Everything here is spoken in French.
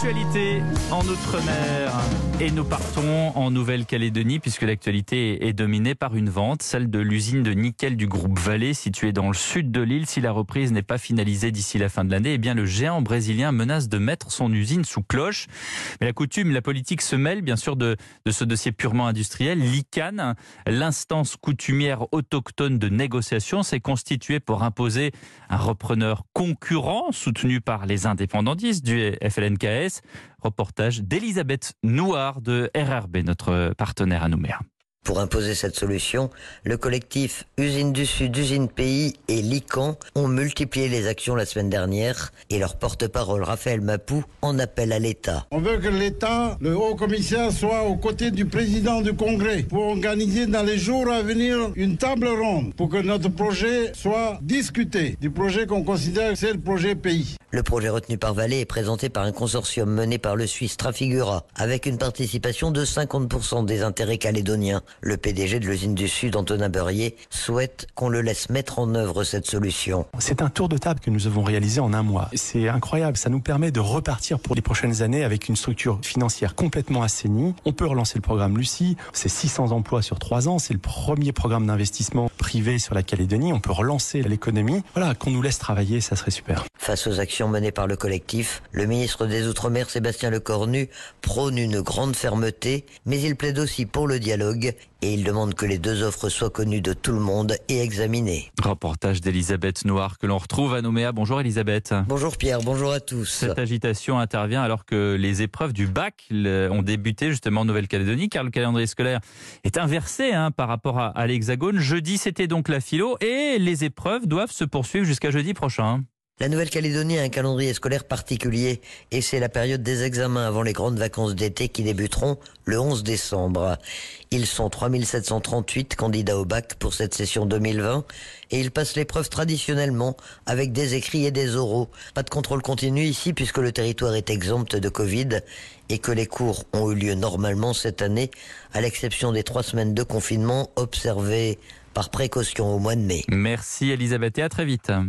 L'actualité en Outre-mer. Et nous partons en Nouvelle-Calédonie puisque l'actualité est dominée par une vente, celle de l'usine de nickel du groupe Vale située dans le sud de l'île. Si la reprise n'est pas finalisée d'ici la fin de l'année, eh bien le géant brésilien menace de mettre son usine sous cloche. Mais la coutume, la politique se mêle bien sûr de ce dossier purement industriel. L'ICANN, l'instance coutumière autochtone de négociation, s'est constituée pour imposer un repreneur concurrent soutenu par les indépendantistes du FLNKS. Reportage d'Elisabeth Nouard de RRB, notre partenaire à Nouméa. Pour imposer cette solution, le collectif Usine du Sud, Usine Pays et l'ICANN ont multiplié les actions la semaine dernière et leur porte-parole Raphaël Mapou en appelle à l'État. On veut que l'État, le haut-commissaire, soit aux côtés du président du Congrès pour organiser dans les jours à venir une table ronde pour que notre projet soit discuté, du projet qu'on considère que c'est le projet Pays. Le projet retenu par Vale est présenté par un consortium mené par le Suisse Trafigura avec une participation de 50% des intérêts calédoniens. Le PDG de l'usine du Sud, Antonin Beurrier, souhaite qu'on le laisse mettre en œuvre cette solution. C'est un tour de table que nous avons réalisé en un mois. C'est incroyable, ça nous permet de repartir pour les prochaines années avec une structure financière complètement assainie. On peut relancer le programme Lucie, c'est 600 emplois sur 3 ans, c'est le premier programme d'investissement privé sur la Calédonie. On peut relancer l'économie. Voilà, qu'on nous laisse travailler, ça serait super. Face aux actions menées par le collectif, le ministre des Outre-mer, Sébastien Lecornu, prône une grande fermeté, mais il plaide aussi pour le dialogue et il demande que les deux offres soient connues de tout le monde et examinées. Reportage d'Elisabeth Nouard que l'on retrouve à Nouméa. Bonjour Elisabeth. Bonjour Pierre, bonjour à tous. Cette agitation intervient alors que les épreuves du bac ont débuté justement en Nouvelle-Calédonie car le calendrier scolaire est inversé par rapport à l'Hexagone. Jeudi, c'était donc la philo et les épreuves doivent se poursuivre jusqu'à jeudi prochain. La Nouvelle-Calédonie a un calendrier scolaire particulier et c'est la période des examens avant les grandes vacances d'été qui débuteront le 11 décembre. Ils sont 3738 candidats au bac pour cette session 2020 et ils passent l'épreuve traditionnellement avec des écrits et des oraux. Pas de contrôle continu ici puisque le territoire est exempt de Covid et que les cours ont eu lieu normalement cette année à l'exception des 3 semaines de confinement observées par précaution au mois de mai. Merci Elisabeth et à très vite.